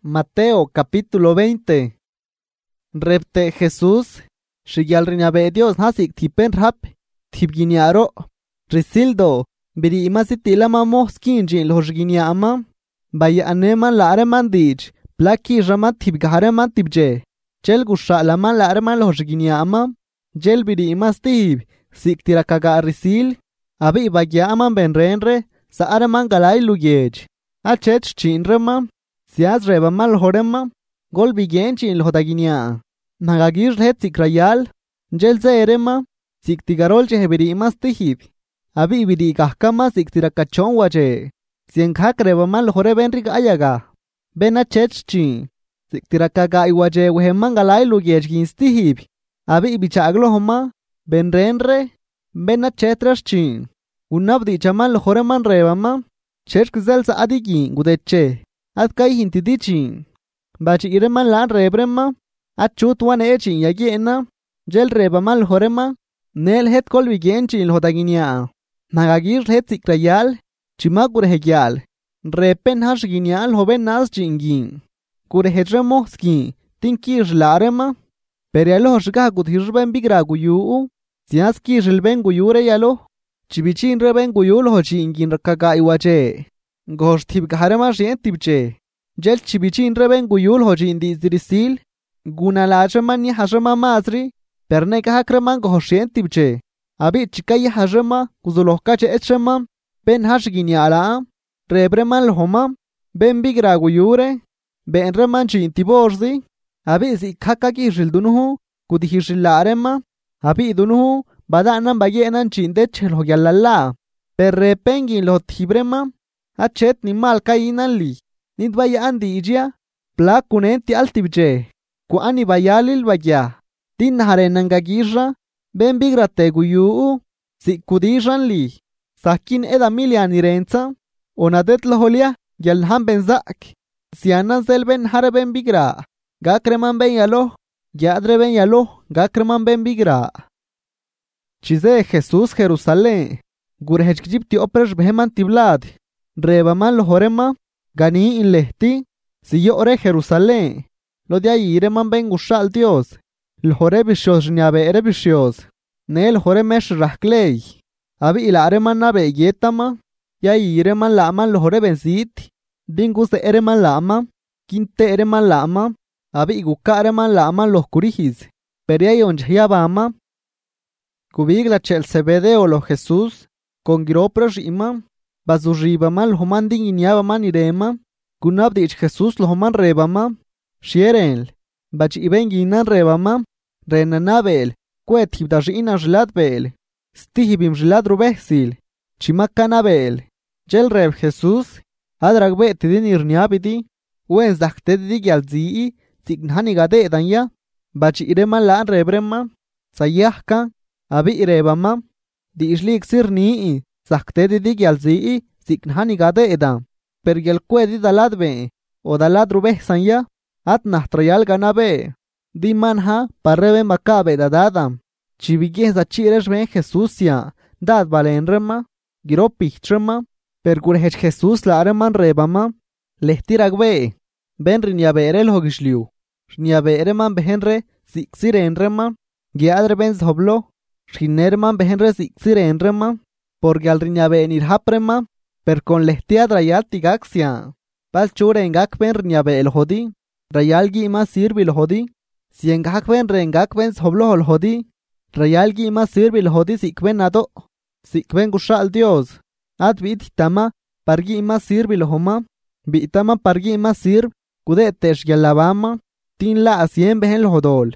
Mateo capítulo 20. Repte Jesús, Shiyal Rinabe Dios Hasik Tipen Rap, Tibginiaro, Risildo, Biri Imasitilama Moskinji Lojginiama, Baya Aneman la Aremandij, Plaki Rama Tibgareman Tibje, Chel Gushalaman la Arman Lojginiama, Jel Biri Imastib, Siktirakaga Risil, Abi Bagyaman Benrenre, Sa Araman Galai Lugej, Achech Chinrema, Siaz Rebamal Horema, Gol Bigenchi in Lhodaginia, Nagagir Hetzik Rayal, Jelze Erema, Siktigarol Jehebiri Mastihib, Abi Bidi Kahkama Siktirakachon Waje, Sienkak Rebamal Horebenrik Ayaga, Bena Chechchi, Siktirakaga Iwaje Wehemangalai Lugej Stihib, Abi Bichaglo Homa, Benrenre, Bena Chetraschi, Unabdi Chamal Horeman Rebama, Chechzelsa Adigi, Gudeche. Atkai hintidichi. Bachi ireman lan rebrema. Achut wan echi yagiena. Jel rebamal horema. Nel het kolvigenchi il hodaginia. Nagagir het sikrayal. Chimakur hegial. Repen hash ginial hoben nas jingin. Kure hetremo ski. Tinkir larema. Perialo hoshga gudhirben bigra guyu. Siaski rilben guyure yalo. Chibichin reben guyul hochingin rakaga iwache. Gosh tib garema rien tibche. Jel chibichin reben guyul hojin dizrisil. Guna lachemani hajama mazri. Perne kahakreman goshien tibche. Abi chikai hajama kuzulohkache echema. Ben hashginyala. Rebreman homa. Ben bigra guyure. Ben reman chintiborzi. Abi zi kakaki rildunuhu. Kudihishillarema. Abi dunuhu. Badanan bayenan chindechel hogyalala. Perre pengin lo tibrema. Achet ni mal kainan li. Nid vaya andi ijia. Pla kunenti altibje. Ku ani bayalil vaya. Tin harenangagisra. Ben bigrate guyu. Si kudijan li. Sakin eda miliani renza. Onadet loholia. Yalhan benzak. Sianan zel ben hare ben bigra. Gakreman ben yalo. Yadre ben yalo. Gakreman ben bigra. Chize Jesús Jerusalén. Gurhechkjipti opresh beheman tiblad. Rebaman lo horema, gani in lehti, si yo ore Jerusalén. Lo de ahí ireman ben gushal Dios. El hore bishos niabe ere bishos. Ne el hore mesh rahklei. Abi ila areman nabe yetama. Ya ireman laman lo hore benzit. Dingus de ereman lama. Quinte ereman lama. Abi iguka areman laman los kurihis. Peria yon jayabama. Kubigla chel sebedeo lo Jesús. Con giroprosh imam. Bazurribamal homanding inyabaman irema. Kunabdich Jesús lo homan rebama. Shierel. Bach ibenginan rebama. Renanabel. Kwet hibdashina jladbel. Stihibim jladrubehsil. Chimakanabel. Jel reb Jesús. Adragbe tidin irniabidi. Wens dachtedi gyalzii. Signhanigade danya. Bach ireman laan rebrema. Sayahka. Abi irebama. Di ishlik sirnii. Saktedi dig yalzii, siknhani gade edam. Per yelkwedi daladbe, o daladrube sanya, at nahtrayal ganabe. Di manha, parrebe makabe dadadam. Chibigih da chiresh ben Jesusia, dad valenrema, giropichtrema, per gurhech Jesus la areman rebama, lehtiragbe. Ben rinyaberel hogishliu. Rinyabereman behenre, siksirenrema, giadre ben zhoblo, shinerman behenre siksirenrema. Porque al riñabe en irhaprema, per con lehtia drayal tigaxia. Pal chure en gakben riñabe el jodi, rayal gima sirvi el jodi, si en gakben rengakben soblo el jodi, rayal gima sirvi el jodi sikben ado, sikben gushal Dios. Ad bitama, pargi ima sirvi el homa, bitama pargi ima sirv, kudetesh yalabama, tin la asien behen el jodol.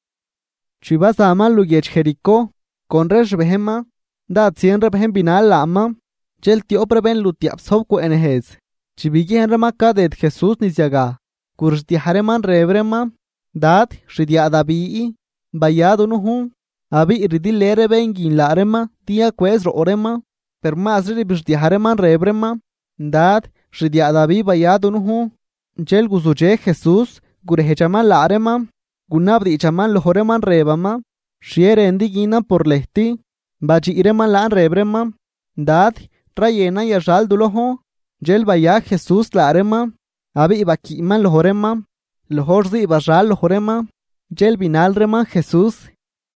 Chivas aman lugech jeriko, con resh behema, Dad siempre ben binal lama. Jel tío preben lutiap sobku enehes. Chibigi henrema kadet Jesús nisyaga. Kursti hareman rebrema. Dad shidia dabii. Bayado nuhu. Abi iridi lere bengin larema. Tia kwezro orema. Per masri bishdi hareman rebrema. Dad shidia dabi bayado nuhu. Jel guzuje Jesús. Gurehechaman larema. Gunabdi chaman lohoreman rebama. Shiere endigina por lehti. Bachi ireman laan rebrema. Dad, trayena y ashal duloho. Jel baya Jesús la arema. Abi iba kiman lohorema. Lohorzi iba ral lohorema. Jel binal rema Jesús.